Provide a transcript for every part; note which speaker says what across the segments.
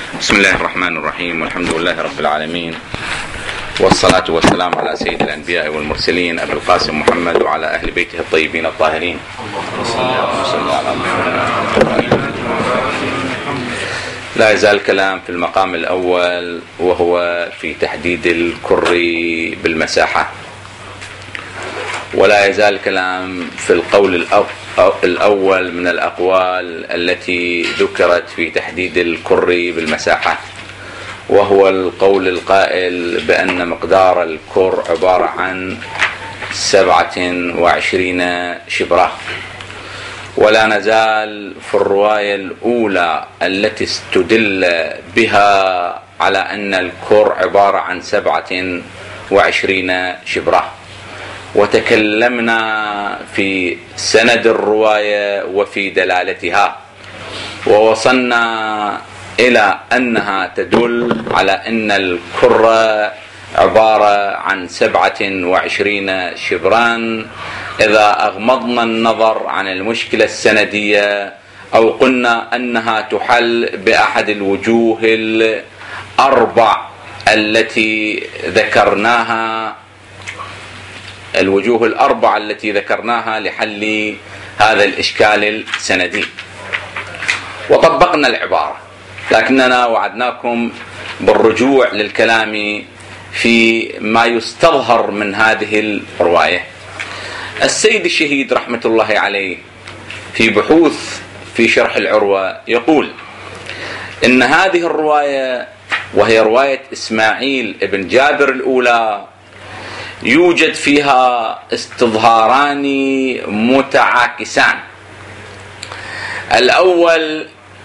Speaker 1: بسم الله الرحمن الرحيم، والحمد لله رب العالمين، والصلاة والسلام على سيد الأنبياء والمرسلين أبي القاسم محمد وعلى أهل بيته الطيبين الطاهرين. لا يزال الكلام في المقام الأول، وهو في تحديد الكر بالمساحة، ولا يزال الكلام في القول الأول من الأقوال التي ذكرت في تحديد الكر بالمساحة، وهو القول القائل بأن مقدار الكر عبارة عن 27 شبرة. ولا نزال في الرواية الأولى التي استدل بها على أن الكر عبارة عن 27 شبرة، وتكلمنا في سند الرواية وفي دلالتها، ووصلنا إلى أنها تدل على أن الكرة عبارة عن 27 شبران إذا أغمضنا النظر عن المشكلة السندية، أو قلنا أنها تحل بأحد الوجوه الأربع التي ذكرناها، الوجوه الأربع التي ذكرناها لحل هذا الإشكال السندي، وطبقنا العبارة، لكننا وعدناكم بالرجوع للكلام في ما يستظهر من هذه الرواية. السيد الشهيد رحمة الله عليه في بحوث في شرح العروة يقول إن هذه الرواية، وهي رواية إسماعيل ابن جابر الأولى، يوجد فيها استظهاران متعاكسان. الأول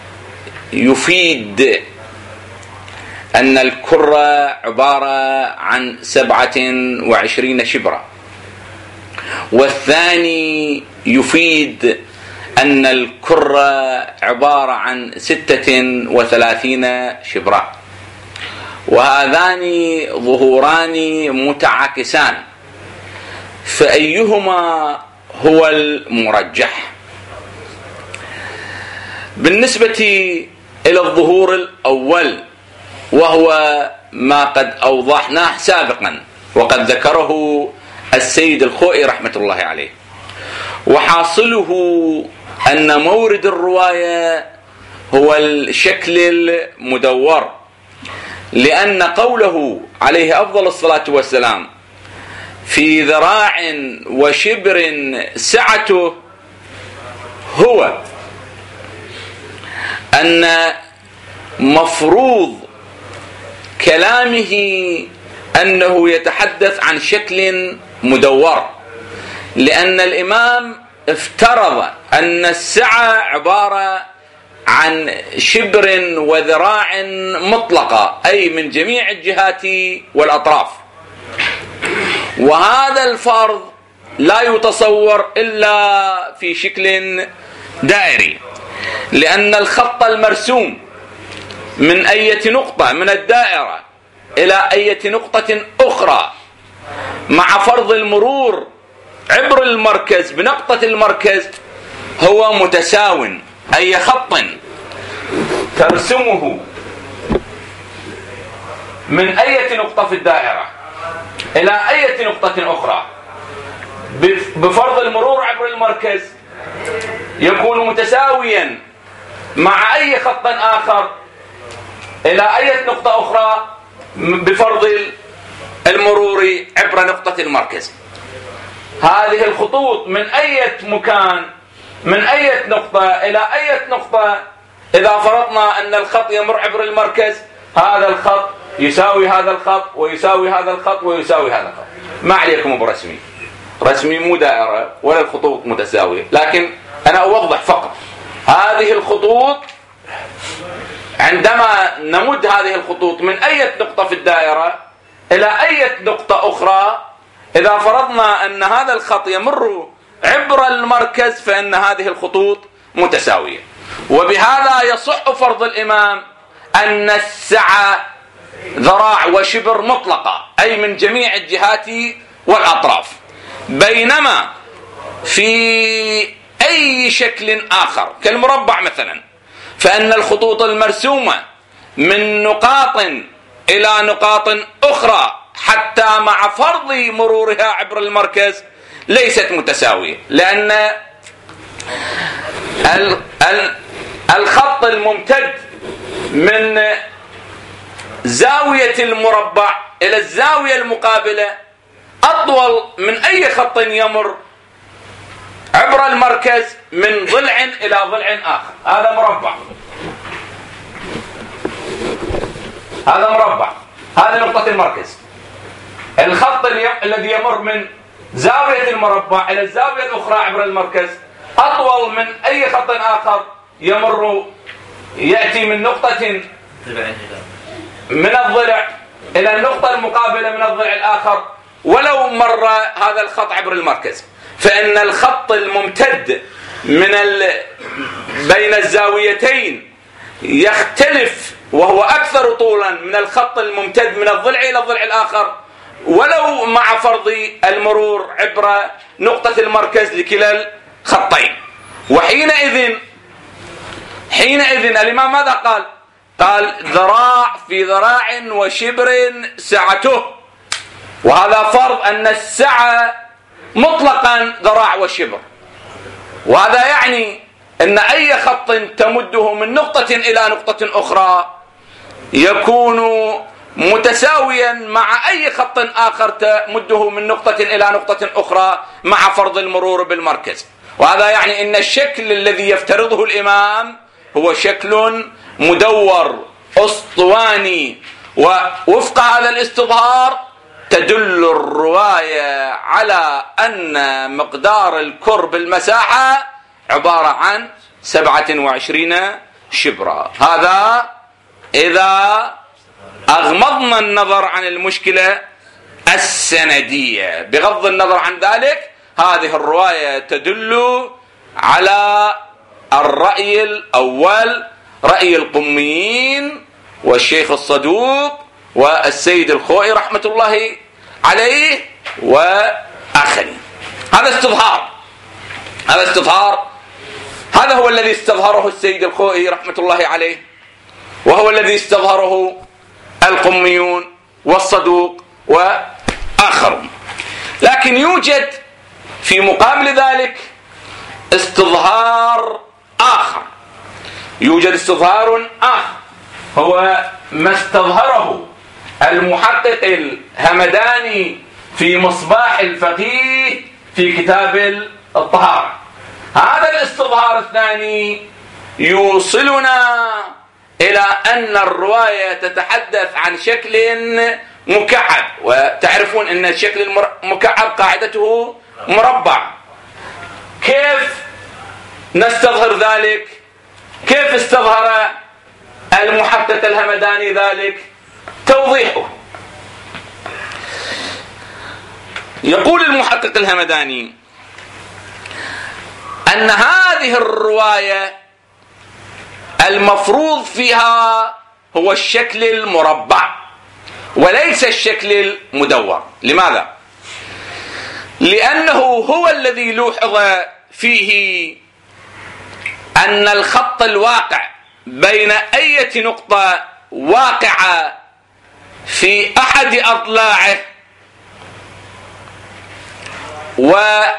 Speaker 1: يفيد أن الكرة عبارة عن 27 شبرة، والثاني يفيد أن الكرة عبارة عن 36 شبرة، وهذان ظهوران متعاكسان، فأيهما هو المرجح؟ بالنسبة إلى الظهور الأول، وهو ما قد أوضحناه سابقا وقد ذكره السيد الخوئي رحمة الله عليه، وحاصله أن مورد الرواية هو الشكل المدور، لأن قوله عليه أفضل الصلاة والسلام في ذراع وشبر سعته، هو أن مفروض كلامه أنه يتحدث عن شكل مدور، لأن الإمام افترض أن السعة عبارة عن شبر وذراع مطلقة، أي من جميع الجهات والأطراف، وهذا الفرض لا يتصور إلا في شكل دائري، لأن الخط المرسوم من أي نقطة من الدائرة إلى أي نقطة أخرى مع فرض المرور عبر المركز بنقطة المركز هو متساو. أي خط ترسمه من أي نقطة في الدائرة إلى أي نقطة أخرى بفرض المرور عبر المركز يكون متساويا مع أي خط آخر إلى أي نقطة أخرى بفرض المرور عبر نقطة المركز. هذه الخطوط من أي مكان، من أي نقطة إلى أي نقطة، إذا فرضنا أن الخط يمر عبر المركز، هذا الخط يساوي هذا الخط ويساوي هذا الخط ويساوي هذا الخط. ما عليكم برسمي، رسمي مو دائرة ولا الخطوط متساوية، لكن أنا أوضح فقط هذه الخطوط. عندما نمد هذه الخطوط من أي نقطة في الدائرة إلى أي نقطة أخرى، إذا فرضنا أن هذا الخط يمر عبر المركز، فإن هذه الخطوط متساوية، وبهذا يصح فرض الإمام أن السعة ذراع وشبر مطلقة، أي من جميع الجهات والأطراف. بينما في أي شكل آخر كالمربع مثلا، فإن الخطوط المرسومة من نقاط إلى نقاط أخرى حتى مع فرض مرورها عبر المركز ليست متساوية، لأن الخط الممتد من زاوية المربع إلى الزاوية المقابلة أطول من أي خط يمر عبر المركز من ضلع إلى ضلع آخر. هذا مربع، هذا مربع، هذه نقطة المركز. الخط الذي يمر من زاوية المربع إلى الزاوية الأخرى عبر المركز أطول من أي خط آخر يأتي من نقطة من الضلع إلى النقطة المقابلة من الضلع الآخر ولو مر هذا الخط عبر المركز. فإن الخط الممتد بين الزاويتين يختلف وهو أكثر طولا من الخط الممتد من الضلع إلى الضلع الآخر ولو مع فرض المرور عبر نقطة المركز لكلا الخطين. وحينئذ الإمام ماذا قال؟ قال ذراع في ذراع وشبر سعته، وهذا فرض أن السعة مطلقا ذراع وشبر، وهذا يعني أن أي خط تمده من نقطة إلى نقطة أخرى يكون متساويا مع أي خط آخر تمده من نقطة إلى نقطة أخرى مع فرض المرور بالمركز. وهذا يعني أن الشكل الذي يفترضه الإمام هو شكل مدور أسطواني، ووفق هذا الاستظهار تدل الرواية على أن مقدار الكرب المساحة عبارة عن 27 شبرا. هذا إذا أغمضنا النظر عن المشكلة السندية. بغض النظر عن ذلك هذه الرواية تدل على الرأي الأول، رأي القميين والشيخ الصدوق والسيد الخوئي رحمة الله عليه وآخرين. هذا استظهار، هذا هو الذي استظهره السيد الخوئي رحمة الله عليه، وهو الذي استظهره القميون والصدوق وآخرون. لكن يوجد في مقابل ذلك استظهار آخر، هو ما استظهره المحقق الهمداني في مصباح الفقيه في كتاب الطهارة. هذا الاستظهار الثاني يوصلنا إلى أن الرواية تتحدث عن شكل مكعب، وتعرفون أن الشكل المكعب قاعدته مربع. كيف نستظهر ذلك؟ كيف استظهر المحقق الهمداني ذلك؟ توضيحه. يقول المحقق الهمداني أن هذه الرواية المفروض فيها هو الشكل المربع وليس الشكل المدور. لماذا؟ لأنه هو الذي لوحظ فيه أن الخط الواقع بين أي نقطة واقعة في أحد أضلاعه وإذا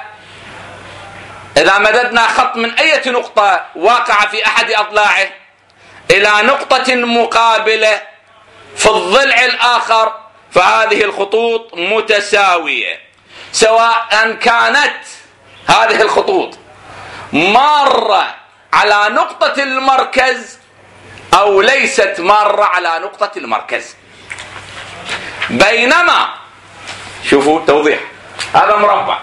Speaker 1: مددنا خط من أي نقطة واقعة في أحد أضلاعه إلى نقطة مقابلة في الضلع الآخر فهذه الخطوط متساوية، سواء كانت هذه الخطوط مارة على نقطة المركز أو ليست مارة على نقطة المركز. بينما شوفوا توضيح، هذا مربع.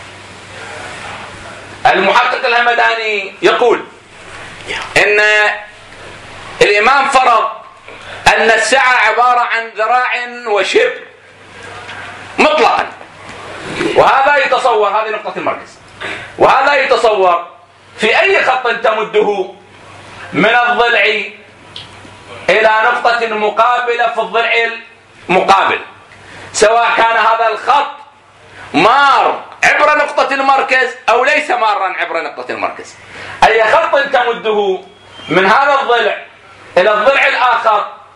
Speaker 1: المحقق الهمداني يقول إن الإمام فرض أن السعة عبارة عن ذراع وشبر مطلقا، وهذا يتصور، هذه نقطة المركز، وهذا يتصور في أي خط تمده من الضلع إلى نقطة مقابلة في الضلع المقابل، سواء كان هذا الخط مار عبر نقطة المركز أو ليس مارا عبر نقطة المركز. أي خط تمده من هذا الضلع إلى الضلع الآخر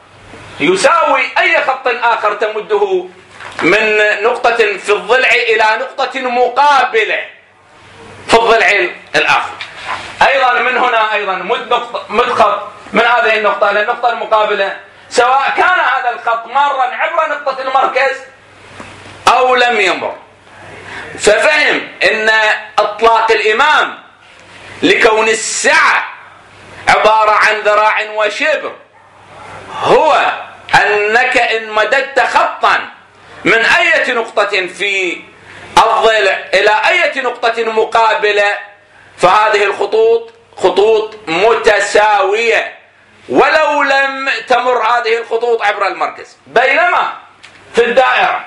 Speaker 1: يساوي أي خط آخر تمده من نقطة في الضلع إلى نقطة مقابلة في الضلع الآخر. أيضا من هنا أيضا مد خط من هذه النقطة إلى النقطة المقابلة، سواء كان هذا الخط مارا عبر نقطة المركز أو لم يمر. ففهم أن إطلاق الإمام لكون السعة عبارة عن ذراع وشبر هو أنك إن مددت خطا من أي نقطة في الضلع إلى أي نقطة مقابلة فهذه الخطوط خطوط متساوية ولو لم تمر هذه الخطوط عبر المركز. بينما في الدائرة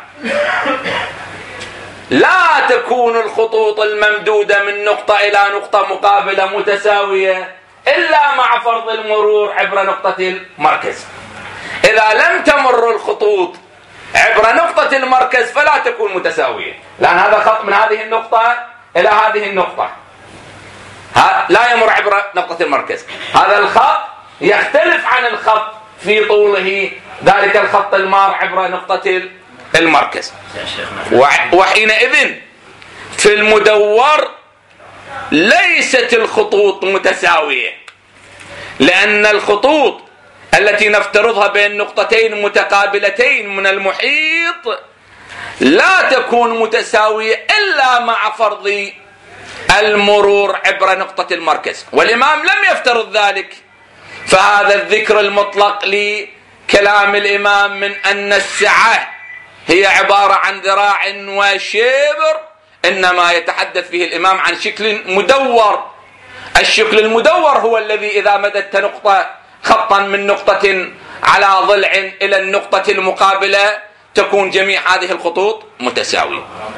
Speaker 1: لا تكون الخطوط الممدودة من نقطة إلى نقطة مقابلة متساوية إلا مع فرض المرور عبر نقطة المركز. إذا لم تمر الخطوط عبر نقطة المركز فلا تكون متساوية، لأن هذا خط من هذه النقطة إلى هذه النقطة لا يمر عبر نقطة المركز. هذا الخط يختلف عن الخط في طوله ذلك الخط المار عبر نقطة المركز. وحينئذ في المدور ليست الخطوط متساوية، لأن الخطوط التي نفترضها بين نقطتين متقابلتين من المحيط لا تكون متساوية إلا مع فرض المرور عبر نقطة المركز، والإمام لم يفترض ذلك. فهذا الذكر المطلق لكلام الإمام من أن السعة هي عبارة عن ذراع وشبر إنما يتحدث فيه الإمام عن شكل مدور. الشكل المدور هو الذي إذا مددت نقطة خطا من نقطة على ضلع إلى النقطة المقابلة تكون جميع هذه الخطوط متساوية.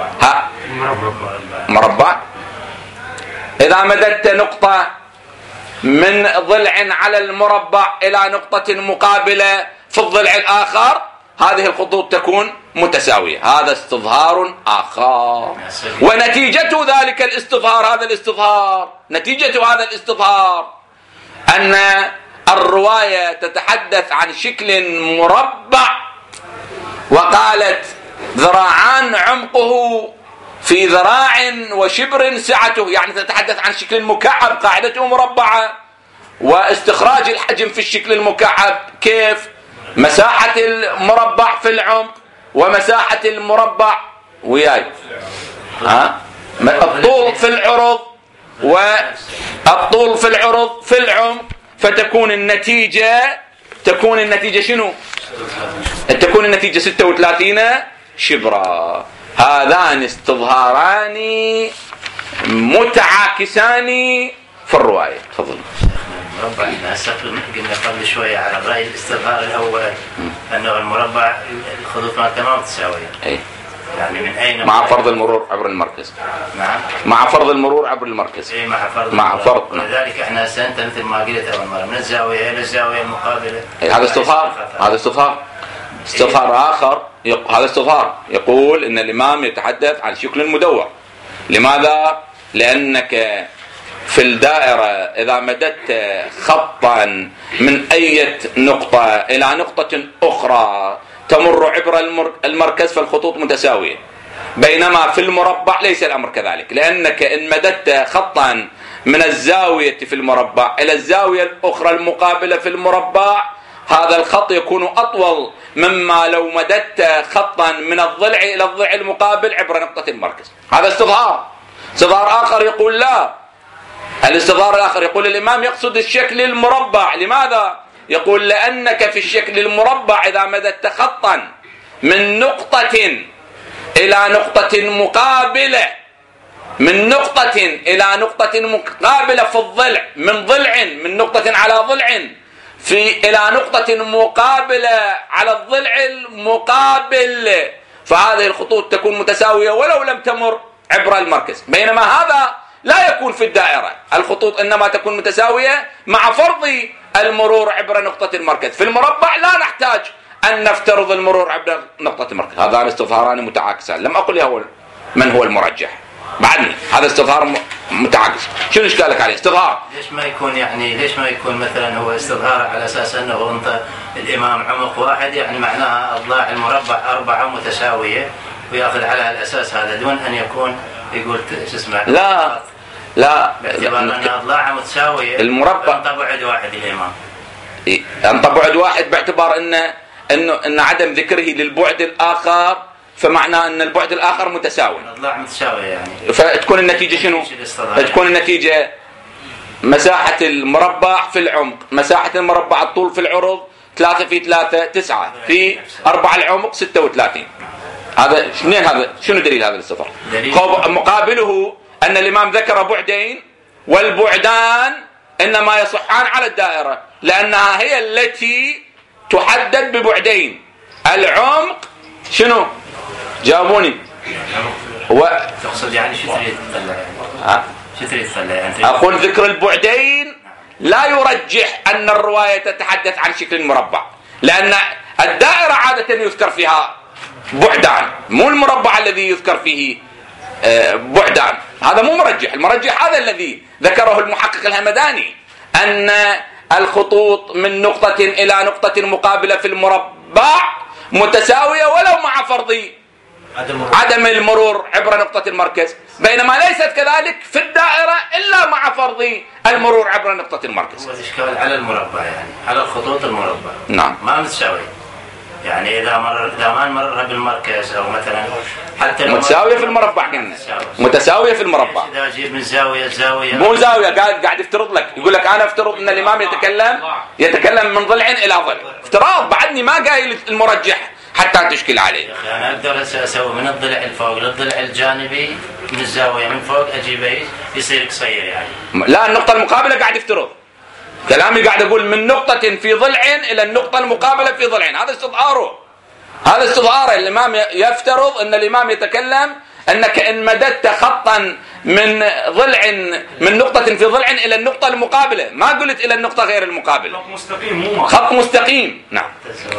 Speaker 1: مربع. إذا مددت نقطة من ضلع على المربع إلى نقطة مقابلة في الضلع الآخر هذه الخطوط تكون متساوية. هذا استظهار آخر، ونتيجة ذلك الاستظهار نتيجة هذا الاستظهار أن الرواية تتحدث عن شكل مربع وقالت ذراعان عمقه في ذراع وشبر سعته، يعني تتحدث عن شكل مكعب قاعدته مربعة، واستخراج الحجم في الشكل المكعب كيف؟ مساحة المربع في العمق ومساحة المربع وياي الطول في العرض والطول في العرض في العمق، فتكون النتيجة شنو؟ تكون النتيجة 36 شبرا. هذان استظهاران متعاكسان في الرواية. تفضل.
Speaker 2: مربع قلنا قبل شوية على الرأي الاستظهار الأول أنه المربع الخطوط ما تمام متساوية.
Speaker 1: أي.
Speaker 2: يعني من أين؟
Speaker 1: مع فرض المرور عبر المركز.
Speaker 2: نعم.
Speaker 1: مع فرض المرور عبر المركز.
Speaker 2: إيه مع فرض. ولذلك إحنا سنت مثل ما قلت أول مرة من الزاوية إلى الزاوية المقابلة.
Speaker 1: هذا استظهار آخر. هذا استظهار يقول إن الإمام يتحدث عن شكل مدور. لماذا؟ لأنك في الدائرة إذا مددت خطا من أي نقطة إلى نقطة أخرى تمر عبر المركز فالخطوط متساوية، بينما في المربع ليس الأمر كذلك، لأنك إن مددت خطا من الزاوية في المربع إلى الزاوية الأخرى المقابلة في المربع هذا الخط يكون أطول مما لو مددت خطا من الضلع إلى الضلع المقابل عبر نقطة المركز. هذا استظهار آخر يقول لا. الاستظهار الآخر يقول الإمام يقصد الشكل المربع. لماذا؟ يقول لأنك في الشكل المربع إذا مددت خطا من نقطة إلى نقطة مقابلة في الضلع من نقطة على ضلع إلى نقطة مقابلة على الضلع المقابل فهذه الخطوط تكون متساوية ولو لم تمر عبر المركز، بينما هذا لا يكون في الدائرة. الخطوط إنما تكون متساوية مع فرض المرور عبر نقطة المركز. في المربع لا نحتاج أن نفترض المرور عبر نقطة المركز. هذان استظهاران متعاكسان. لم أقل من هو المرجح، بعدني هذا استظهار متعاكس. شنو اشكالك عليه؟ استظهار
Speaker 2: ليش ما يكون مثلا هو استظهار على اساس انه انت الامام عمق واحد، يعني معناها اضلاع المربع 4 متساويه، وياخذ على الاساس هذا دون ان يكون يقول شو اسمه.
Speaker 1: لا
Speaker 2: باعتبار ان اضلاعها متساويه
Speaker 1: المربع
Speaker 2: انت بعد واحد الامام،
Speaker 1: انت بعد واحد باعتبار ان عدم ذكره للبعد الاخر، فمعناه ان البعد الاخر متساوي،
Speaker 2: الاضلاع متساويه يعني.
Speaker 1: فتكون النتيجه شنو؟ تكون النتيجه مساحه المربع في العمق، مساحه المربع الطول في العرض 3 في 3 9 في 4 العمق 36. هذا شنو دليل هذا الاستظهار؟ مقابله ان الامام ذكر بعدين، والبعدان انما يصحان على الدائره لانها هي التي تحدد ببعدين. العمق شنو؟ جاوبوني.
Speaker 2: تقصد يعني شو تريد تطلع يعني؟ شو تريد تطلع يعني؟
Speaker 1: اقول ذكر البعدين لا يرجح ان الروايه تتحدث عن شكل مربع، لان الدائره عاده يذكر فيها بعدان، مو المربع الذي يذكر فيه بعدان. هذا مو مرجح. المرجح هذا الذي ذكره المحقق الهمداني، ان الخطوط من نقطه الى نقطه مقابله في المربع متساويه ولو مع فرض عدم المرور عبر نقطة المركز، بينما ليست كذلك في الدائرة إلا مع فرض المرور عبر نقطة المركز.
Speaker 2: هو الإشكال على المربع، يعني على الخطوط المربع.
Speaker 1: نعم.
Speaker 2: ما متساوي. يعني إذا ما مررها بالمركز أو مثلا حتى
Speaker 1: متساوية في المربع كنا. متساوية في المربع.
Speaker 2: إذا أجيب من زاوية
Speaker 1: مو زاوية، قاعد يفترض لك، يقول لك أنا افترض أن الإمام يتكلم من ضلع إلى ضلع. افتراض، بعدني ما قايل المرجح حتى تشكل عليه.
Speaker 2: أنا أقدر أسوي من الضلع الفوق للضلع الجانبي من الزاوية من فوق أجيبه يصير قصير يعني.
Speaker 1: لا، النقطة المقابلة قاعد يفترض. كلامي قاعد أقول من نقطة في ضلع إلى النقطة المقابلة في ضلع. هذا استظهاره. هذا استظهاره. الإمام يفترض أن الإمام يتكلم أنك إن مددت خطا من ضلع من نقطة في ضلع إلى النقطة المقابلة، ما قلت إلى النقطة غير المقابلة.
Speaker 3: خط مستقيم، مو
Speaker 1: خط مستقيم. نعم.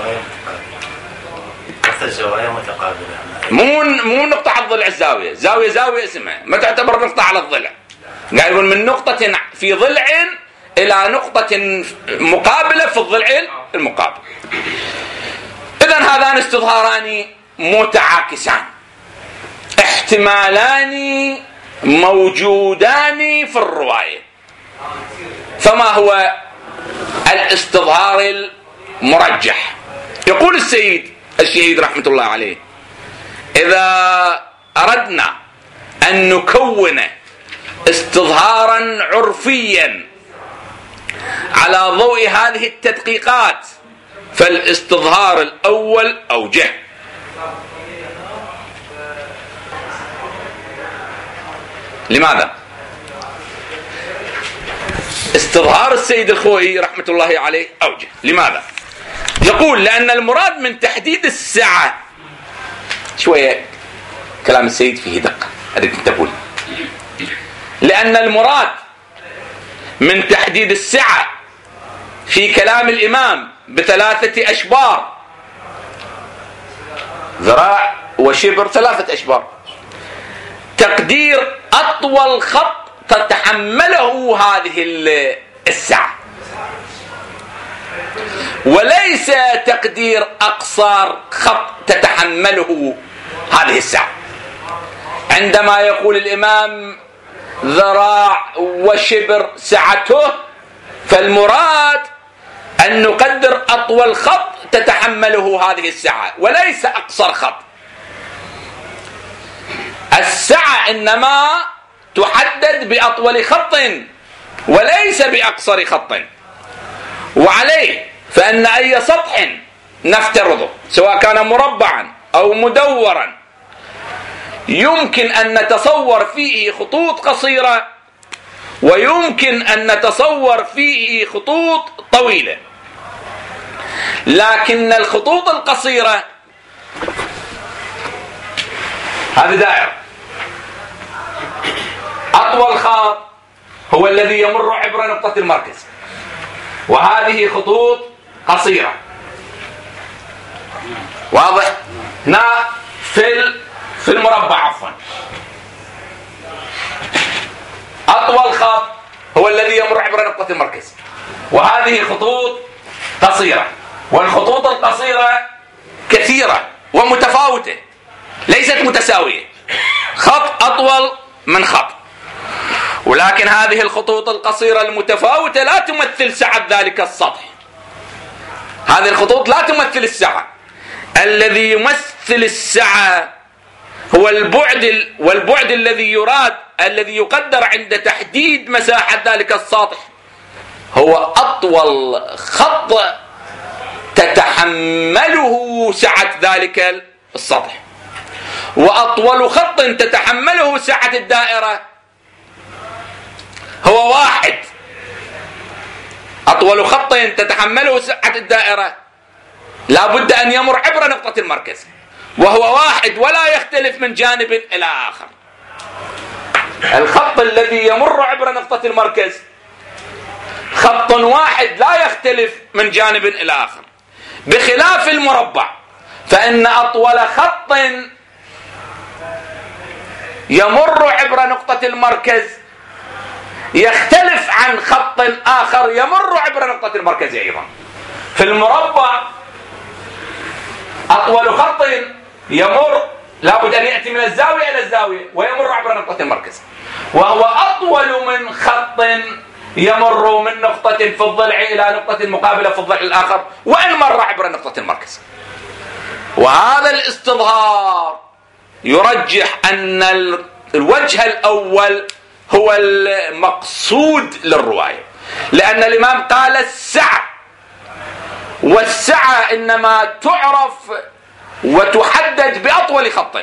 Speaker 2: الزوايا متقابلة.
Speaker 1: مو نقطة على الضلع الزاوية. زاوية اسمها ما تعتبر نقطة على الضلع. قاعد يقول من نقطة في ضلع إلى نقطة مقابلة في الضلع المقابل. إذن هذان استظهاران متعاكسان، احتمالان موجودان في الرواية. فما هو الاستظهار المرجح؟ يقول الشهيد رحمة الله عليه: إذا أردنا أن نكون استظهارا عرفيا على ضوء هذه التدقيقات فالاستظهار الأول أوجه. لماذا؟ استظهار السيد الخوئي رحمة الله عليه أوجه. لماذا؟ يقول: لأن المراد من تحديد السعة، شوية كلام السيد فيه دقة، أريد تنتبهوا، لأن المراد من تحديد السعة في كلام الإمام ب3 أشبار، ذراع وشبر 3 أشبار، تقدير أطول خط تتحمله هذه السعة، وليس تقدير أقصار خط تتحمله هذه السعة. عندما يقول الإمام ذراع وشبر سعته، فالمراد أن نقدر أطول خط تتحمله هذه السعة وليس أقصر خط. السعة إنما تحدد بأطول خط وليس بأقصر خط. وعليه فإن أي سطح نفترضه سواء كان مربعا أو مدورا يمكن أن نتصور فيه خطوط قصيرة ويمكن أن نتصور فيه خطوط طويلة، لكن الخطوط القصيرة هذه دائرة، أطول خط هو الذي يمر عبر نقطة المركز، وهذه خطوط قصيرة. واضح؟ هنا في المربع عفوا أطول خط هو الذي يمر عبر نقطة المركز، وهذه خطوط قصيرة، والخطوط القصيرة كثيرة ومتفاوتة ليست متساوية، خط أطول من خط، ولكن هذه الخطوط القصيرة المتفاوتة لا تمثل سعة ذلك السطح. هذه الخطوط لا تمثل السعة، الذي يمثل السعة هو البعد، والبعد الذي يراد الذي يقدر عند تحديد مساحة ذلك السطح هو أطول خط تتحمله سعة ذلك السطح. وأطول خط تتحمله سعة الدائرة هو واحد. أطول خط تتحمله سعة الدائرة لا بد أن يمر عبر نقطة المركز، وهو واحد ولا يختلف من جانب إلى آخر. الخط الذي يمر عبر نقطة المركز خط واحد لا يختلف من جانب إلى آخر، بخلاف المربع فإن أطول خط يمر عبر نقطة المركز يختلف عن خط آخر يمر عبر نقطة المركز أيضا. في المربع أطول خط يمر لابد أن يأتي من الزاوية إلى الزاوية ويمر عبر نقطة المركز، وهو أطول من خط يمر من نقطة في الضلع إلى نقطة مقابلة في الضلع الآخر وإن مر عبر نقطة المركز. وهذا الاستظهار يرجح أن الوجه الأول هو المقصود للرواية، لأن الإمام قال السعة، والسعة إنما تعرف وتحدد بأطول خط،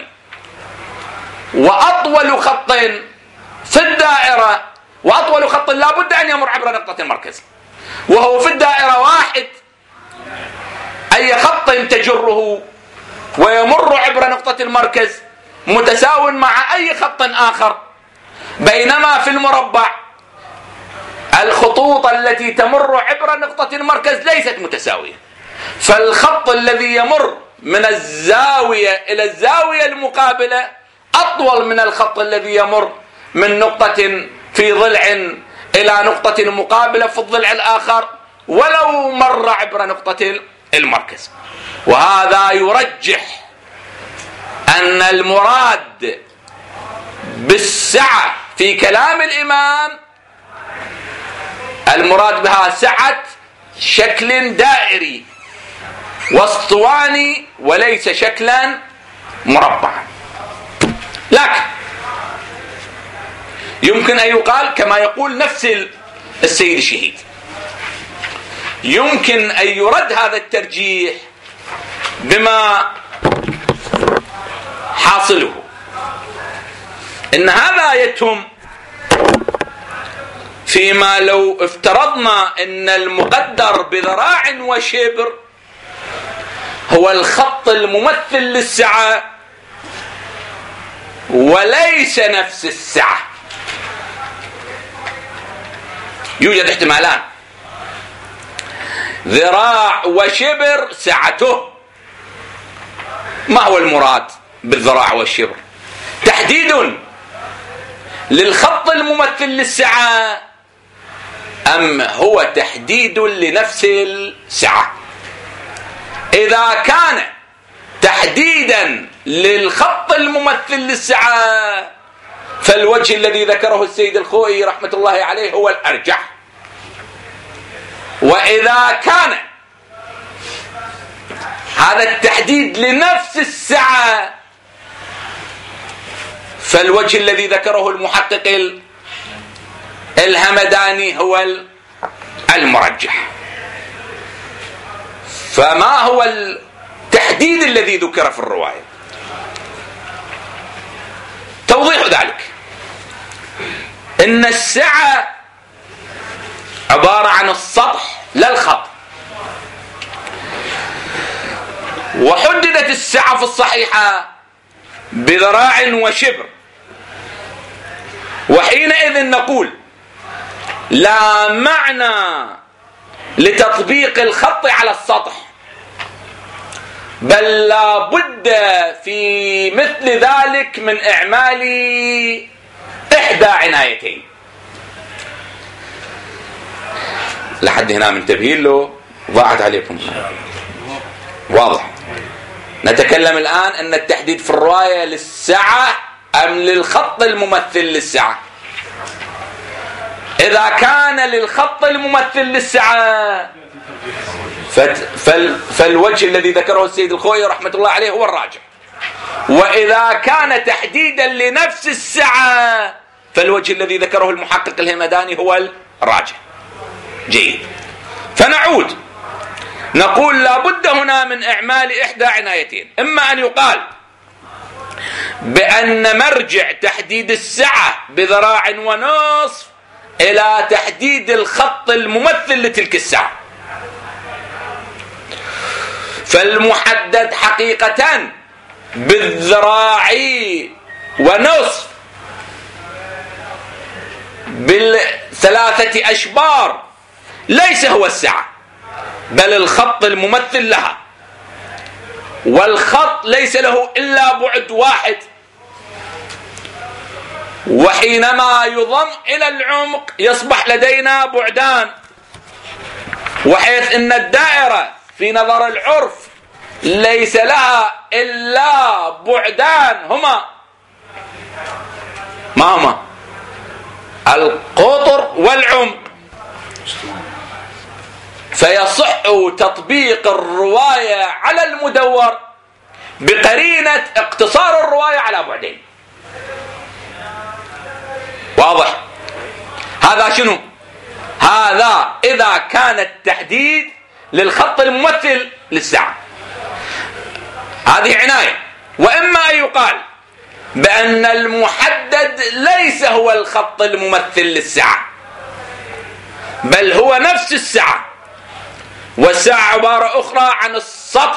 Speaker 1: وأطول خط في الدائرة، وأطول خط لا بد أن يمر عبر نقطة المركز، وهو في الدائرة واحد. أي خط تجره ويمر عبر نقطة المركز متساو مع أي خط آخر، بينما في المربع الخطوط التي تمر عبر نقطة المركز ليست متساوية، فالخط الذي يمر من الزاوية إلى الزاوية المقابلة أطول من الخط الذي يمر من نقطة في ضلع إلى نقطة مقابلة في الضلع الآخر ولو مر عبر نقطة المركز. وهذا يرجح أن المراد بالسعة في كلام الإمام المراد بها سعة شكل دائري واسطواني وليس شكلا مربعا. لكن يمكن أن يقال كما يقول نفس السيد الشهيد، يمكن أن يرد هذا الترجيح بما حاصله إن هذا يتم فيما لو افترضنا أن المقدر بذراع وشبر هو الخط الممثل للسعة وليس نفس السعة. يوجد احتمالان: ذراع وشبر سعته. ما هو المراد بالذراع والشبر؟ تحديد للخط الممثل للسعة أم هو تحديد لنفس السعة؟ إذا كان تحديدا للخط الممثل للسعة فالوجه الذي ذكره السيد الخوئي رحمة الله عليه هو الأرجح، وإذا كان هذا التحديد لنفس السعة فالوجه الذي ذكره المحقق الهمداني هو المرجح. فما هو التحديد الذي ذكر في الرواية؟ توضيح ذلك إن السعة عبارة عن السطح لا الخط، وحددت السعة في الصحيحة بذراع وشبر، وحينئذ نقول لا معنى لتطبيق الخط على السطح، بل لا بد في مثل ذلك من إعمال إحدى عنايتين: لحد هنا منتبهين له؟ ضاعت عليكم. واضح. نتكلم الآن أن التحديد في الرواية للسعة أم للخط الممثل للسعة؟ إذا كان للخط الممثل للسعة فالوجه الذي ذكره السيد الخوئي رحمة الله عليه هو الراجح، وإذا كان تحديدا لنفس السعة فالوجه الذي ذكره المحقق الهمداني هو الراجح. جيد. فنعود نقول لا بد هنا من إعمال إحدى عنايتين: إما أن يقال بأن مرجع تحديد السعة بذراع ونصف إلى تحديد الخط الممثل لتلك السعة، فالمحدد حقيقة بالذراع ونصف بالثلاثة أشبار ليس هو السعة بل الخط الممثل لها، والخط ليس له إلا بعد واحد، وحينما يضم إلى العمق يصبح لدينا بعدان، وحيث إن الدائرة في نظر العرف ليس لها إلا بعدان هما ما هما؟ القطر والعمق، فيصح تطبيق الرواية على المدور بقرينة اقتصار الرواية على بعدين. واضح؟ هذا شنو؟ هذا إذا كان التحديد للخط الممثل للسعة، هذه عناية. وإما أن يقال بأن المحدد ليس هو الخط الممثل للسعة بل هو نفس السعة، والسعة عبارة أخرى عن السطح.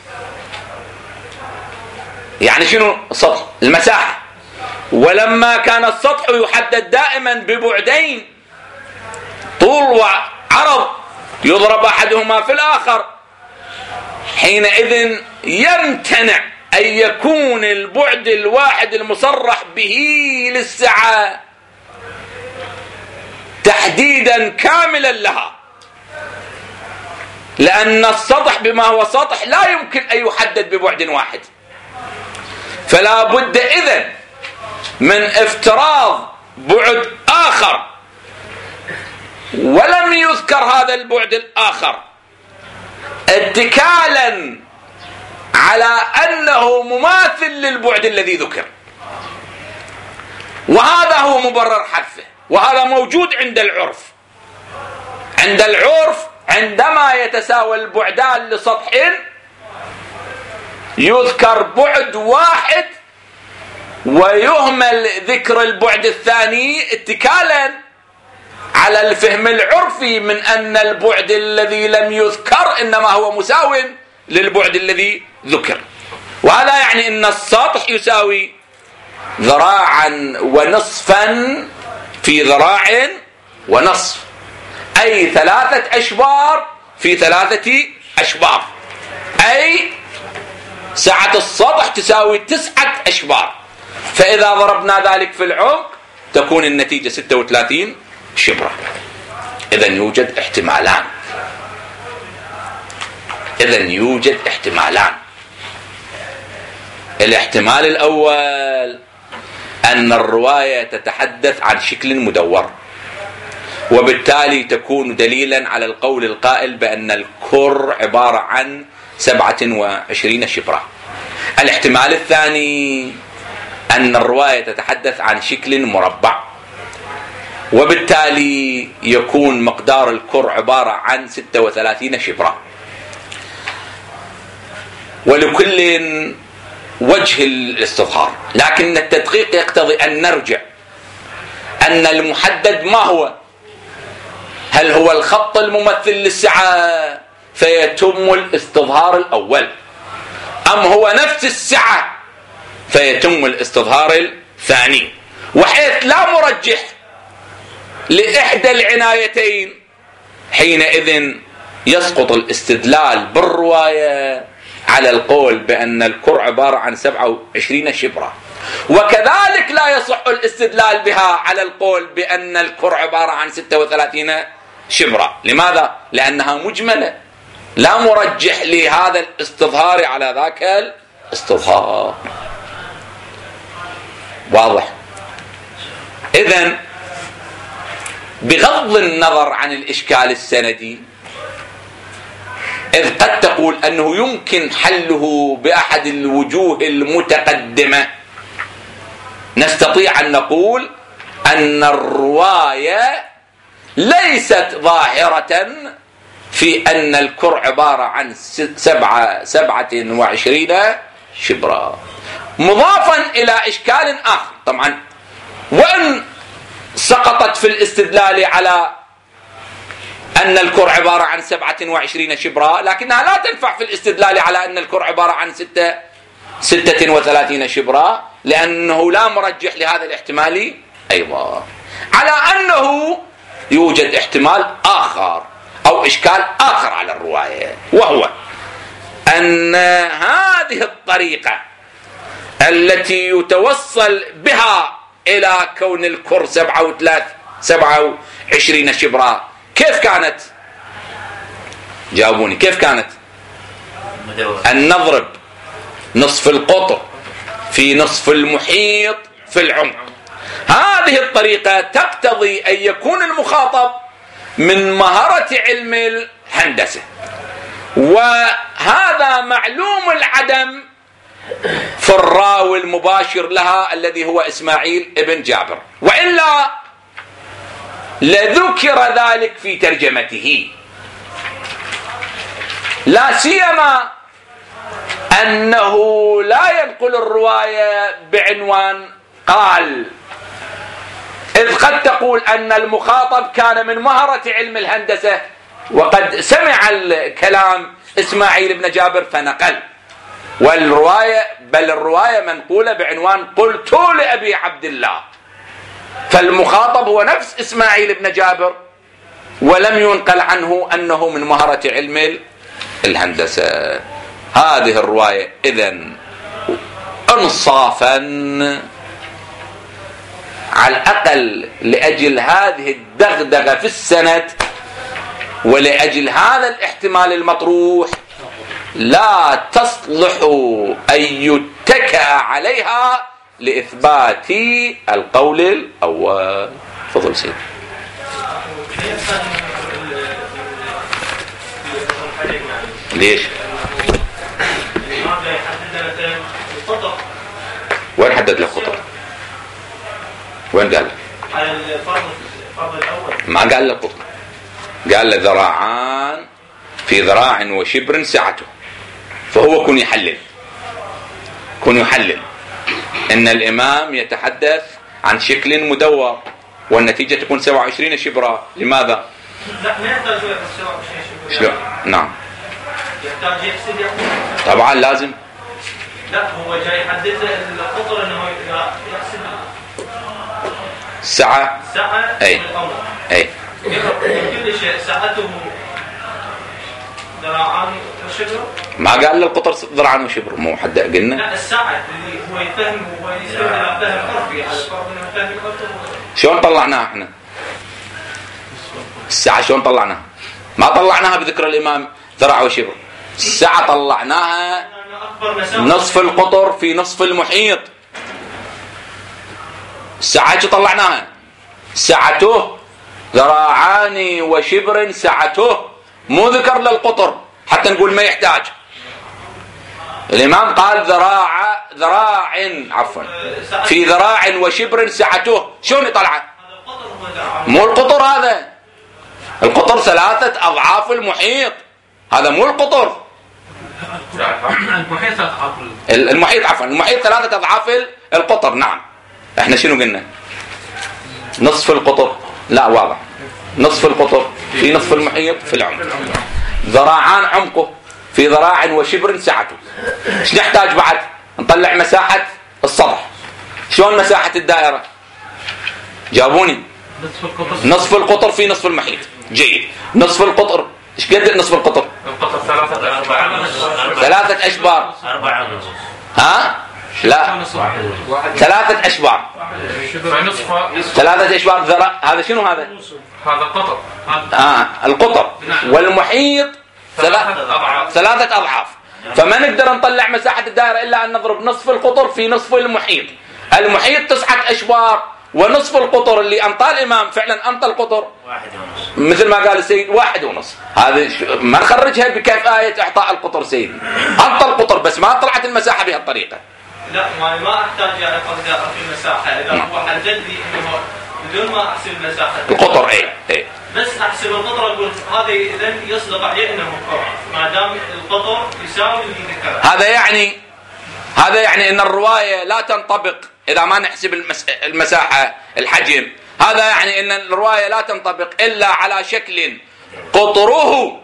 Speaker 1: يعني شنو السطح؟ المساحة. ولما كان السطح يحدد دائما ببعدين طول وعرض يضرب أحدهما في الآخر، حينئذ يمتنع أن يكون البعد الواحد المصرح به للسعة تحديدا كاملا لها، لأن السطح بما هو سطح لا يمكن أن يحدد ببعد واحد. فلا بد إذن من افتراض بعد آخر ولم يذكر هذا البعد الآخر اتكالا على أنه مماثل للبعد الذي ذكر، وهذا هو مبرر حذفه، وهذا موجود عند العرف. عند العرف عندما يتساوى البعدان لسطح يذكر بعد واحد ويهمل ذكر البعد الثاني اتكالا على الفهم العرفي من أن البعد الذي لم يذكر إنما هو مساو للبعد الذي ذكر. وهذا يعني أن السطح يساوي ذراعا ونصفا في ذراع ونصف، أي 3 أشبار في 3 أشبار، أي سعة السطح تساوي 9 أشبار. فإذا ضربنا ذلك في العمق تكون النتيجة 36 شبرة. إذن يوجد احتمالان. الاحتمال الأول أن الرواية تتحدث عن شكل مدور، وبالتالي تكون دليلا على القول القائل بأن الكر عبارة عن 27 شبرة. الاحتمال الثاني أن الرواية تتحدث عن شكل مربع، وبالتالي يكون مقدار الكر عبارة عن 36 شبرة. ولكل وجه الاستظهار، لكن التدقيق يقتضي أن نرجع أن المحدد ما هو؟ هل هو الخط الممثل للسعة فيتم الاستظهار الأول، أم هو نفس السعة فيتم الاستظهار الثاني؟ وحيث لا مرجح لإحدى العنايتين حينئذ يسقط الاستدلال بالرواية على القول بأن الكر عبارة عن 27 شبرة، وكذلك لا يصح الاستدلال بها على القول بأن الكر عبارة عن 36 شبرا. لماذا؟ لأنها مجملة، لا مرجح لهذا الاستظهار على ذاك الاستظهار. واضح؟ إذن بغض النظر عن الإشكال السندي، إذ قد تقول أنه يمكن حله بأحد الوجوه المتقدمة، نستطيع أن نقول أن الرواية ليست ظاهرة في أن الكر عبارة عن 27 شبرا، مضافا إلى إشكال آخر. طبعا وإن سقطت في الاستدلال على أن الكر عبارة عن 27 شبرا، لكنها لا تنفع في الاستدلال على أن الكر عبارة عن 36 شبرا، لأنه لا مرجح لهذا الاحتمال أيضا، على أنه يوجد احتمال آخر أو إشكال آخر على الرواية، وهو أن هذه الطريقة التي يتوصل بها إلى كون الكر 27 شبرا كيف كانت؟ جاوبوني، كيف كانت؟ أن نضرب نصف القطر في نصف المحيط في العمق. هذه الطريقة تقتضي أن يكون المخاطب من مهارة علم الهندسة، وهذا معلوم العدم في الراوي المباشر لها الذي هو إسماعيل ابن جابر، وإلا لذكر ذلك في ترجمته، لا سيما أنه لا ينقل الرواية بعنوان قال، إذ قد تقول أن المخاطب كان من مهرة علم الهندسة وقد سمع الكلام إسماعيل بن جابر فنقل، والرواية بل الرواية منقولة بعنوان قلت لأبي عبد الله، فالمخاطب هو نفس إسماعيل بن جابر ولم ينقل عنه أنه من مهرة علم الهندسة. هذه الرواية إذن انصافا على الأقل لأجل هذه الدغدغة في السند ولأجل هذا الاحتمال المطروح لا تصلح أن يتكأ عليها لإثبات القول الأول. تفضل سيدي. ليش؟ وين حدد لك خطر؟ وين قال لك؟ الفرض الأول ما قال لك خطر، قال لك ذراعان في ذراع وشبر سعته، فهو كن يحلل إن الإمام يتحدث عن شكل مدور والنتيجة تكون 27 شبرا. لماذا؟
Speaker 2: لا ما يحتاج 27 شبرا.
Speaker 1: شلون؟ نعم
Speaker 2: يحتاج يحسب
Speaker 1: طبعا لازم.
Speaker 2: لا هو جاي يحدد القطر انه يحسب
Speaker 1: الساعة اي
Speaker 2: كل شيء ساعته ذراعان وشبر.
Speaker 1: ما قال له القطر ذراعان وشبر، مو حد قلنا
Speaker 2: لا الساعة اللي هو يفهم، هو يستوي على فهم عرفي على فرض انه فهم القطر.
Speaker 1: شلون طلعناها احنا الساعة؟ شلون طلعناها؟ ما طلعناها بذكر الإمام ذراع وشبر، الساعة طلعناها نصف القطر في نصف المحيط. الساعة شو طلعناها؟ سعته ذراعان وشبر سعته، مو ذكر للقطر حتى نقول ما يحتاج. الإمام قال ذراع في ذراع وشبر سعته، شلون يطلع؟ مو القطر هذا، القطر 3 أضعاف المحيط، هذا مو القطر. المحيط عفوا المحيط 3 أضعاف القطر. نعم احنا شنو قلنا؟ نصف القطر، لا واضح، نصف القطر في نصف المحيط في العمق، ذراعان عمقه في ذراع وشبر سعته. ايش نحتاج بعد؟ نطلع مساحة السطح. شلون مساحة الدائرة؟ جاوبوني. نصف القطر في نصف المحيط. جيد. نصف القطر ايش قد نصف القطر؟
Speaker 2: القطر 3
Speaker 1: أشبار.
Speaker 2: 4
Speaker 1: ها؟ لا 3 أشبار. 3 أشبار. هذا شنو هذا؟
Speaker 3: هذا القطر.
Speaker 1: القطر. والمحيط 3 أضعاف. فما نقدر نطلع مساحة الدائرة إلا أن نضرب نصف القطر في نصف المحيط. المحيط 9 أشبار، ونصف القطر اللي أنطى الإمام فعلا أنطى القطر
Speaker 2: 1.5
Speaker 1: مثل ما قال السيد 1.5. هذا ما نخرجها بكفاية إعطاء القطر سيدي، أنطى القطر بس ما طلعت المساحة بهالطريقة.
Speaker 4: لا ما أحتاج يعني قدر في المساحة. إذا هو حدد لي إنه بدون ما أحسب المساحة
Speaker 1: القطر إيه
Speaker 4: بس أحسب القطر أقول هذا إذن يصدق عليه إنه قطر ما دام القطر يساوي كذا.
Speaker 1: هذا يعني إن الرواية لا تنطبق إذا ما نحسب المساحة الحجم. هذا يعني إن الرواية لا تنطبق إلا على شكل قطره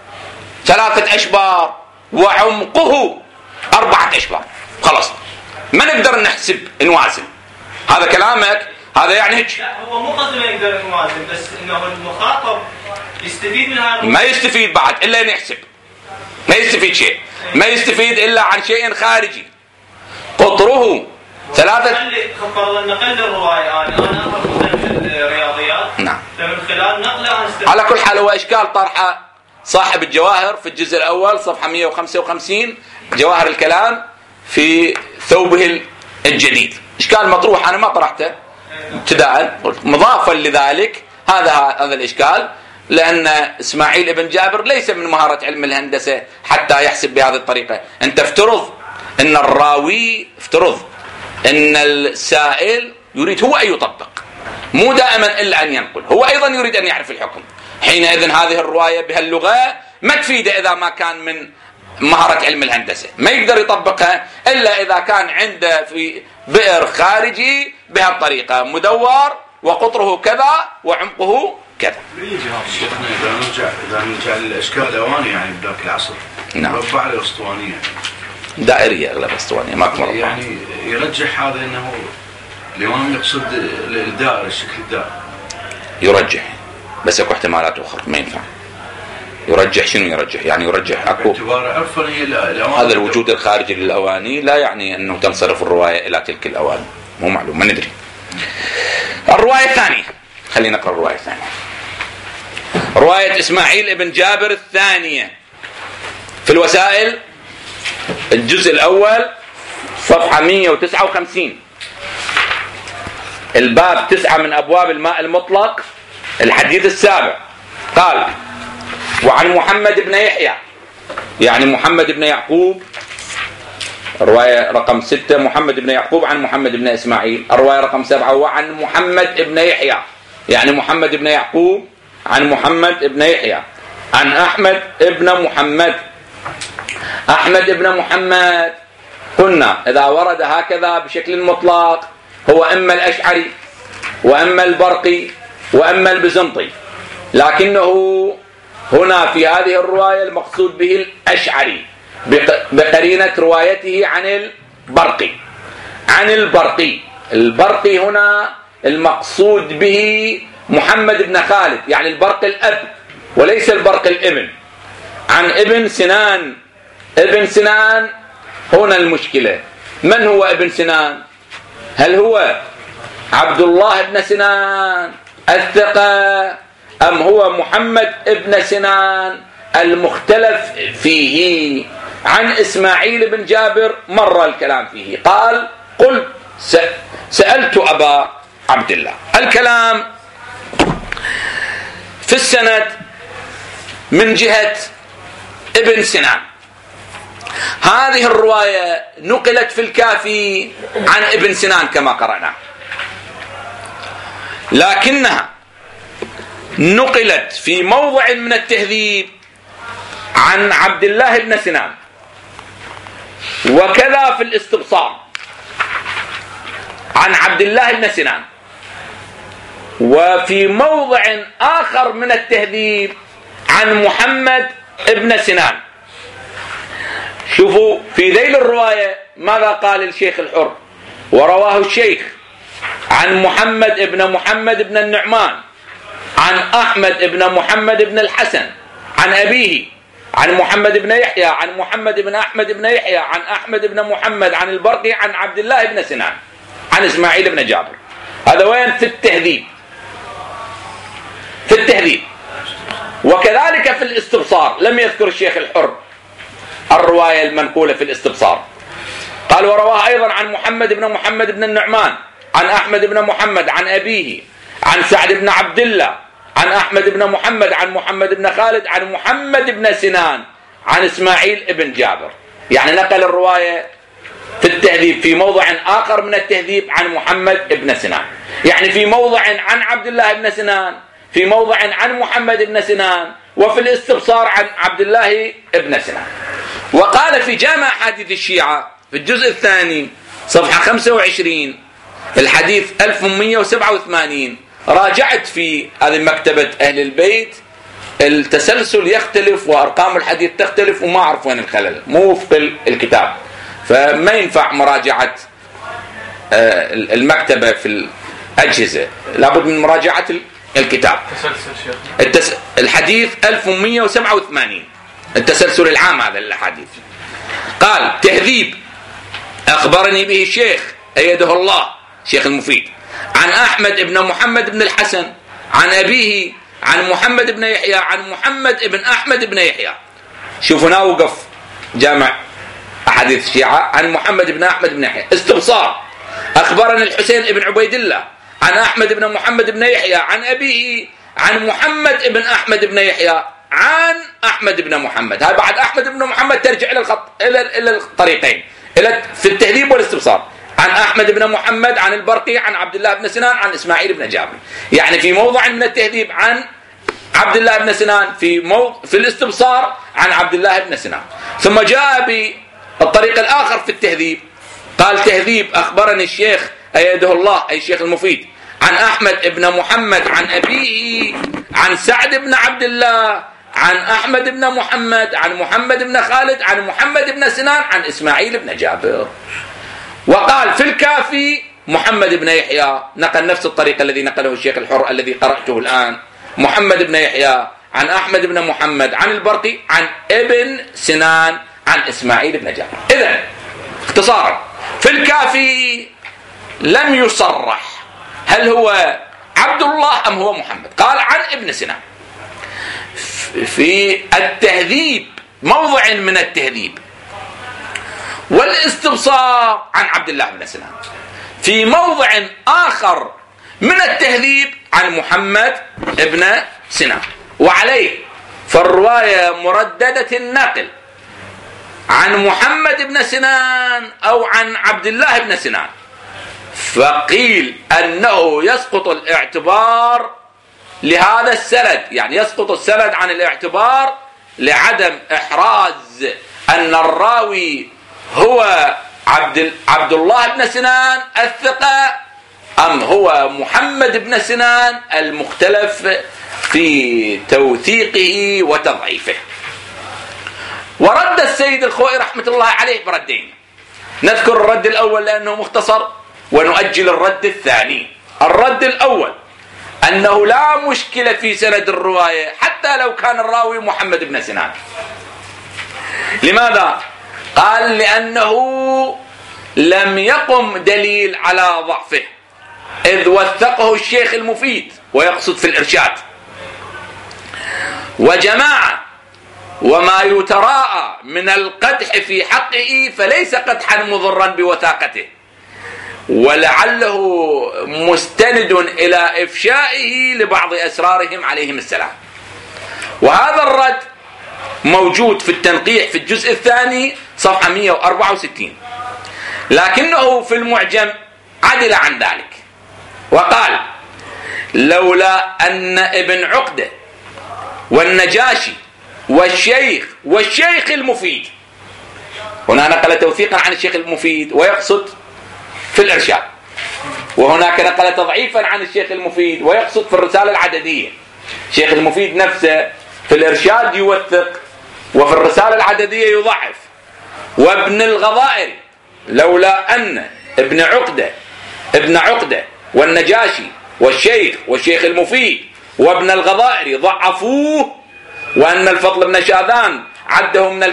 Speaker 1: 3 أشبار وعمقه 4 أشبار. خلاص ما نقدر نحسب نوازن. هذا كلامك هذا يعني هيك.
Speaker 4: لا هو مو قصدي ما يقدر نوازن، بس إنه المخاطب يستفيد من هذا.
Speaker 1: ما يستفيد بعد إلا أن يحسب. ما يستفيد شيء، ما يستفيد إلا عن شيء خارجي. قطره 3.
Speaker 4: فرضا نقل الرواية أنا أخذ من الرياضيات.
Speaker 1: نعم.
Speaker 4: فمن خلال نقله
Speaker 1: على كل حال هو إشكال طرحه صاحب الجواهر في الجزء الأول صفحة 155 جواهر الكلام في ثوبه الجديد. إشكال مطروح أنا ما طرحته ابتداء، مضافا لذلك هذا الإشكال، لأن إسماعيل ابن جابر ليس من مهارة علم الهندسة حتى يحسب بهذه الطريقة. أنت افترض أن الراوي، افترض أن السائل يريد هو أن يطبق، مو دائما إلا أن ينقل، هو أيضا يريد أن يعرف الحكم. حينئذ هذه الرواية بهاللغة ما تفيده إذا ما كان من مهارة علم الهندسة، ما يقدر يطبقها إلا إذا كان عنده في بئر خارجي بهالطريقة مدور وقطره كذا وعمقه كذا.
Speaker 5: شيخنا إذا نرجع للأشكال الأواني يعني بذاك العصر مربع الأسطوانية
Speaker 1: دائرية أغلب أسطوانية ما مربع.
Speaker 5: يعني يرجح هذا أنه الإمام يقصد الدائرة الشكل الدائري.
Speaker 1: يرجح بس اكو احتمالات أخرى ما ينفع. يرجح شنو يرجح؟ يعني يرجح اكو هذا الوجود الخارجي للأواني لا يعني أنه تنصرف الرواية إلى تلك الأواني، مو معلوم ما ندري. الرواية الثانية، خلينا نقرأ الرواية الثانية. رواية إسماعيل ابن جابر الثانية في الوسائل الجزء الأول صفحة 159 الباب 9 من أبواب الماء المطلق الحديث السابع. قال: وعن محمد بن يحيى يعني محمد بن يعقوب، الرواية رقم 6 محمد بن يعقوب عن محمد بن إسماعيل. الرواية رقم 7 وعن محمد بن يحيى يعني محمد بن يعقوب عن محمد بن يحيى عن أحمد بن محمد. أحمد بن محمد قلنا إذا ورد هكذا بشكل مطلق هو إما الأشعري وإما البرقي وإما البزنطي، لكنه هنا في هذه الرواية المقصود به الأشعري بقرينة روايته عن البرقي. البرقي هنا المقصود به محمد بن خالد يعني البرق الأب وليس البرق الابن. عن ابن سنان هنا المشكلة. من هو ابن سنان؟ هل هو عبد الله بن سنان الثقة أم هو محمد ابن سنان المختلف فيه؟ عن إسماعيل بن جابر مر الكلام فيه. قال: قلت سألت أبا عبد الله. الكلام في السند من جهة ابن سنان. هذه الرواية نقلت في الكافي عن ابن سنان كما قرأنا، لكنها نقلت في موضع من التهذيب عن عبد الله بن سنان، وكذا في الاستبصار عن عبد الله بن سنان، وفي موضع آخر من التهذيب عن محمد بن سنان. شوفوا في ذيل الرواية ماذا قال الشيخ الحر: ورواه الشيخ عن محمد بن النعمان عن أحمد بن محمد بن الحسن عن أبيه عن محمد بن يحيى عن محمد بن أحمد بن يحيى عن أحمد بن محمد عن البرقي عن عبد الله بن سنان عن إسماعيل بن جابر. هذا وين؟ في التهذيب. في التهذيب. وكذلك في الاستبصار لم يذكر الشيخ الحر الرواية المنقولة في الاستبصار. قال ورواه أيضا عن محمد بن النعمان عن أحمد بن محمد عن أبيه عن سعد بن عبد الله عن أحمد بن محمد عن محمد بن خالد عن محمد بن سنان عن إسماعيل بن جابر. يعني نقل الرواية في التهذيب في موضع آخر من التهذيب عن محمد بن سنان، يعني في موضع عن عبد الله بن سنان، في موضع عن محمد بن سنان، وفي الاستبصار عن عبد الله بن سنان. وقال في جامع أحاديث الشيعة في الجزء الثاني صفحة 25 الحديث 1187 راجعت في هذه مكتبة أهل البيت، التسلسل يختلف وأرقام الحديث تختلف وما أعرف وين الخلل، مو في الكتاب، فما ينفع مراجعة المكتبة في الأجهزة، لابد من مراجعة الكتاب. الحديث 1187 التسلسل العام هذا الحديث. قال تهذيب أخبرني به الشيخ أيده الله شيخ المفيد عن أحمد بن محمد بن الحسن عن أبيه عن محمد بن يحيى عن محمد بن أحمد بن يحيى. شوفوا هنا وقف جامع أحاديث الشيعة عن محمد بن أحمد بن يحيى. استبصار أخبرني الحسين بن عبيد الله عن أحمد بن محمد بن يحيى عن أبيه عن محمد بن أحمد بن يحيى عن أحمد بن محمد. هذا بعد أحمد بن محمد ترجع إلى الطريقين في التهذيب والاستبصار. عن أحمد بن محمد عن البرقي عن عبد الله بن سنان عن إسماعيل بن جابر. يعني في موضع من التهذيب عن عبد الله بن سنان، في الاستبصار عن عبد الله بن سنان. ثم جاء بالطريق الآخر في التهذيب قال تهذيب أخبرني الشيخ أيده الله أي الشيخ المفيد عن أحمد بن محمد عن أبيه عن سعد بن عبد الله عن أحمد بن محمد عن محمد بن خالد عن محمد بن سنان عن إسماعيل بن جابر. وقال في الكافي محمد بن يحيى، نقل نفس الطريق الذي نقله الشيخ الحر الذي قرأته الآن، محمد بن يحيى عن أحمد بن محمد عن البرقي عن ابن سنان عن إسماعيل بن جابر. إذن اختصارا في الكافي لم يصرح هل هو عبد الله أم هو محمد، قال عن ابن سنان. في التهذيب موضع من التهذيب والاستبصار عن عبد الله بن سنان، في موضع آخر من التهذيب عن محمد بن سنان. وعليه فالرواية مرددة النقل عن محمد بن سنان أو عن عبد الله بن سنان، فقيل أنه يسقط الاعتبار لهذا السند، يعني يسقط السند عن الاعتبار لعدم إحراز أن الراوي هو عبد الله بن سنان الثقة أم هو محمد بن سنان المختلف في توثيقه وتضعيفه. ورد السيد الخوئي رحمة الله عليه بردين، نذكر الرد الأول لأنه مختصر ونؤجل الرد الثاني. الرد الأول أنه لا مشكلة في سند الرواية حتى لو كان الراوي محمد بن سنان. لماذا؟ قال لأنه لم يقم دليل على ضعفه إذ وثقه الشيخ المفيد ويقصد في الإرشاد وجماعة، وما يتراءى من القدح في حقه فليس قدحا مضرا بوثاقته، ولعله مستند إلى إفشائه لبعض أسرارهم عليهم السلام. وهذا الرد موجود في التنقيح في الجزء الثاني صفحة 164، لكنه في المعجم عدل عن ذلك وقال لولا أن ابن عقدة والنجاشي والشيخ المفيد، هنا نقل توثيقا عن الشيخ المفيد ويقصد في الإرشاد، وهناك نقل تضعيفا عن الشيخ المفيد ويقصد في الرسالة العددية. الشيخ المفيد نفسه في الإرشاد يوثق وفي الرسالة العددية يضعف. وابن الغضائري لولا أن ابن عقدة والنجاشي والشيخ المفيد وابن الغضائري ضعفوه، وأن الفضل بن شاذان عده من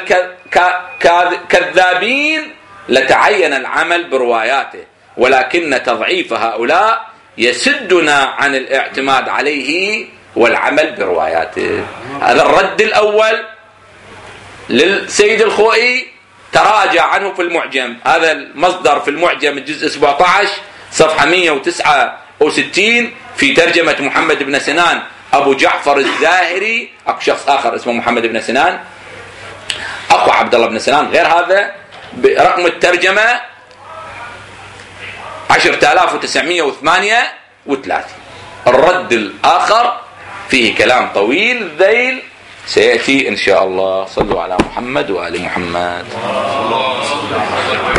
Speaker 1: الكذابين لتعين العمل برواياته، ولكن تضعيف هؤلاء يسدنا عن الاعتماد عليه والعمل برواياته. هذا الرد الأول للسيد الخوئي، تراجع عنه في المعجم. هذا المصدر في المعجم الجزء 17 صفحة 169 في ترجمة محمد بن سنان أبو جعفر الزاهري. أكو شخص آخر اسمه محمد بن سنان، أخو عبد الله بن سنان غير هذا، برقم الترجمة 10938. الرد الآخر فيه كلام طويل ذيل سيأتي إن شاء الله. صلوا على محمد وآل محمد.